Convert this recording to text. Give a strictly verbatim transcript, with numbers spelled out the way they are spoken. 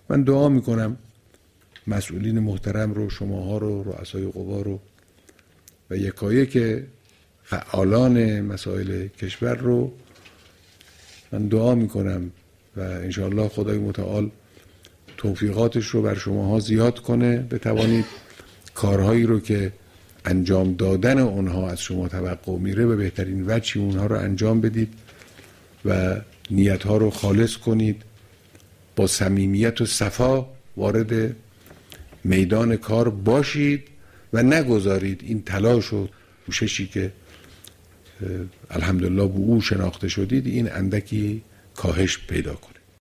من دعا میکنم مسئولین محترم رو، شماها رو، رؤسای قوا رو و یکایک فعالان مسائل کشور رو من دعا میکنم و انشاءالله خدای متعال توفیقاتش رو بر شماها زیاد کنه، بتوانید کارهایی رو که انجام دادن اونها از شما توقع میره به بهترین وجهی اونها رو انجام بدید و نیتها رو خالص کنید، با صمیمیت و صفا وارد میدان کار باشید و نگذارید این تلاش و کوششی که الحمدلله به او شناخته شدید این اندکی کاهش پیدا کنه.